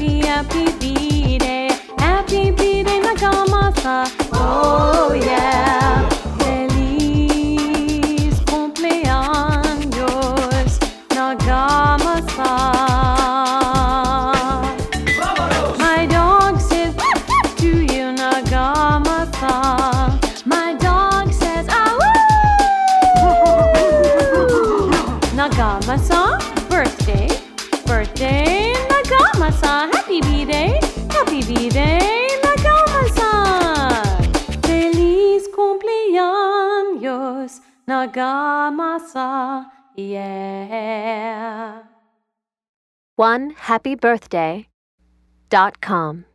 happy birthday. Happy birthday, Nagamasa. Oh yeah. Feliz cumpleaños, Nagamasa. My dog says to you, Nagamasa. My dog says, Nagamasa, birthday, Nagamasa, happy birthday, Nagamasa. Feliz cumpleaños, Nagamasa, yeah. OneHappyBirthday.com